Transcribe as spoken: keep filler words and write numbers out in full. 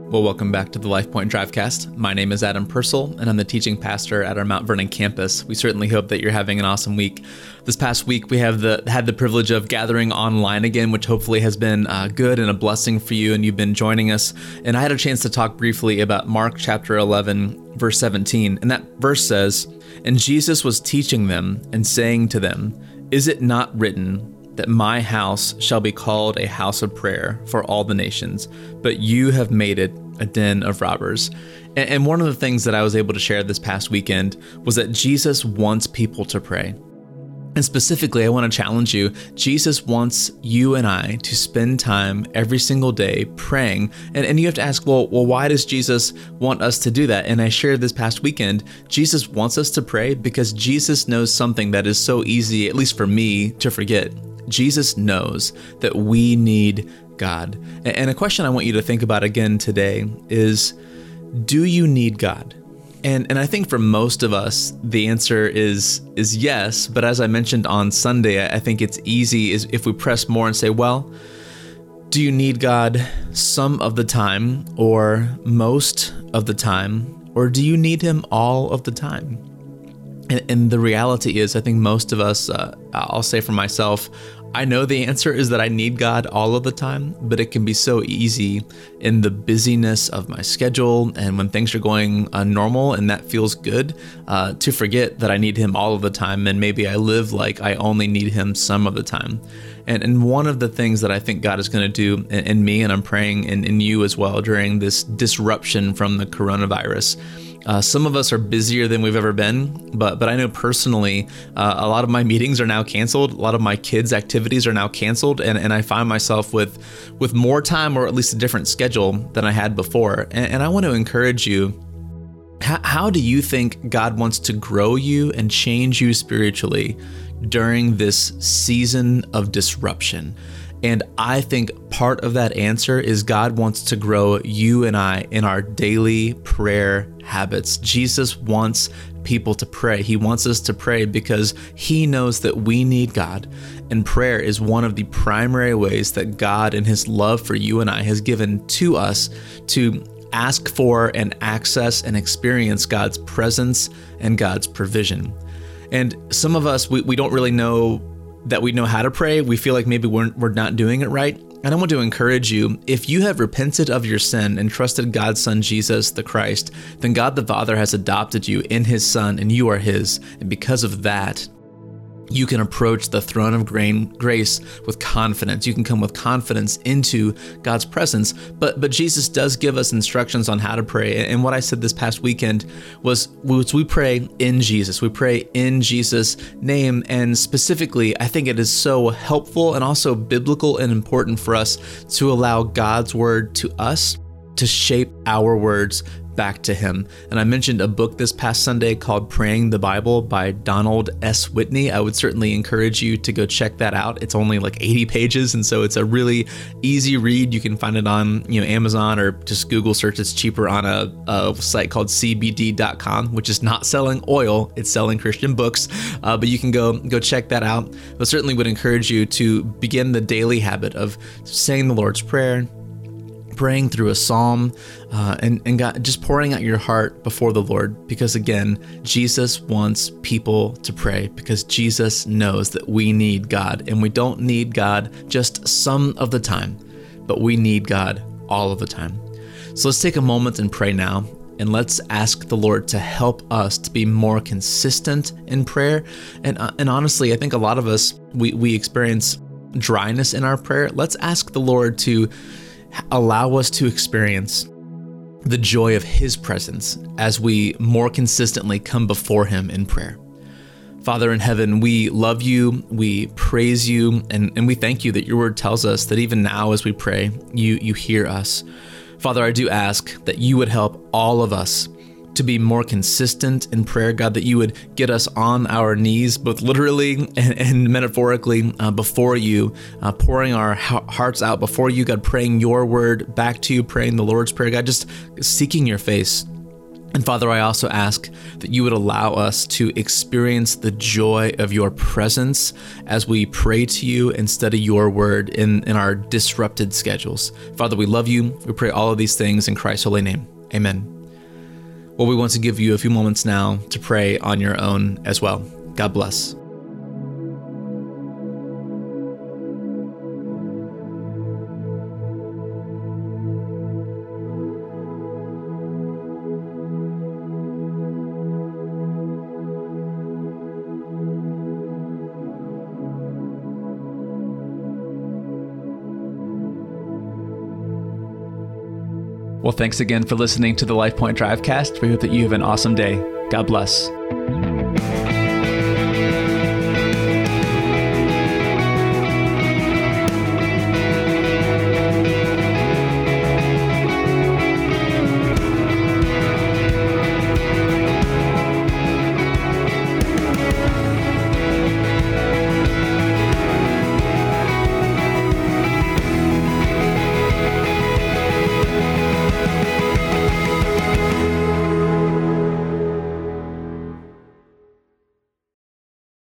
Well, welcome back to the LifePoint Drivecast. My name is Adam Purcell, and I'm the teaching pastor at our Mount Vernon campus. We certainly hope that you're having an awesome week. This past week, we have the had the privilege of gathering online again, which hopefully has been uh, good and a blessing for you, and you've been joining us. And I had a chance to talk briefly about Mark chapter eleven, verse seventeen, and that verse says, "And Jesus was teaching them and saying to them, 'Is it not written that my house shall be called a house of prayer for all the nations, but you have made it a den of robbers?'" And one of the things that I was able to share this past weekend was that Jesus wants people to pray. And specifically, I want to challenge you. Jesus wants you and I to spend time every single day praying. And, and you have to ask, well, well, why does Jesus want us to do that? And I shared this past weekend, Jesus wants us to pray because Jesus knows something that is so easy, at least for me, to forget. Jesus knows that we need God. And a question I want you to think about again today is, do you need God? And and I think for most of us, the answer is is yes. But as I mentioned on Sunday, I think it's easy is if we press more and say, well, do you need God some of the time or most of the time? Or do you need him all of the time? And, and the reality is, I think most of us, uh, I'll say for myself, I know the answer is that I need God all of the time, but it can be so easy in the busyness of my schedule and when things are going uh, normal and that feels good, uh, to forget that I need him all of the time, and maybe I live like I only need him some of the time. And and one of the things that I think God is going to do in, in me, and I'm praying in, in you as well during this disruption from the coronavirus. Uh, some of us are busier than we've ever been, but but I know personally, uh, a lot of my meetings are now canceled. A lot of my kids' activities are now canceled, and, and I find myself with with more time, or at least a different schedule than I had before. And, and I want to encourage you. How, how do you think God wants to grow you and change you spiritually during this season of disruption? And I think part of that answer is God wants to grow you and I in our daily prayer habits. Jesus wants people to pray. He wants us to pray because he knows that we need God. And prayer is one of the primary ways that God, in his love for you and I, has given to us to ask for and access and experience God's presence and God's provision. And some of us, we, we don't really know that we know how to pray. We feel like maybe we're, we're not doing it right. And I want to encourage you, if you have repented of your sin and trusted God's Son, Jesus the Christ, then God the Father has adopted you in his Son and you are his. And because of that, you can approach the throne of grace with confidence. You can come with confidence into God's presence. But but Jesus does give us instructions on how to pray. And what I said this past weekend was, was we pray in Jesus. We pray in Jesus' name. And specifically, I think it is so helpful and also biblical and important for us to allow God's word to us to shape our words back to him. And I mentioned a book this past Sunday called Praying the Bible by Donald S. Whitney. I would certainly encourage you to go check that out. It's only like eighty pages, and so it's a really easy read. You can find it on you know Amazon, or just Google search. It's cheaper on a, a site called C B D dot com, which is not selling oil, it's selling Christian books. Uh, but you can go go check that out. But certainly would encourage you to begin the daily habit of saying the Lord's Prayer, praying through a psalm, uh, and, and God, just pouring out your heart before the Lord. Because again, Jesus wants people to pray because Jesus knows that we need God, and we don't need God just some of the time, but we need God all of the time. So let's take a moment and pray now. And let's ask the Lord to help us to be more consistent in prayer. And uh, and honestly, I think a lot of us, we, we experience dryness in our prayer. Let's ask the Lord to allow us to experience the joy of his presence as we more consistently come before him in prayer. Father in heaven, we love you, we praise you, and, and we thank you that your word tells us that even now as we pray, you, you hear us. Father, I do ask that you would help all of us to be more consistent in prayer, God, that you would get us on our knees, both literally and, and metaphorically, uh, before you, uh, pouring our ha- hearts out before you, God, praying your word back to you, praying the Lord's Prayer, God, just seeking your face. And Father, I also ask that you would allow us to experience the joy of your presence as we pray to you and study your word in, in our disrupted schedules. Father, we love you. We pray all of these things in Christ's holy name. Amen. Well, we want to give you a few moments now to pray on your own as well. God bless. Well, thanks again for listening to the LifePoint Drivecast. We hope that you have an awesome day. God bless.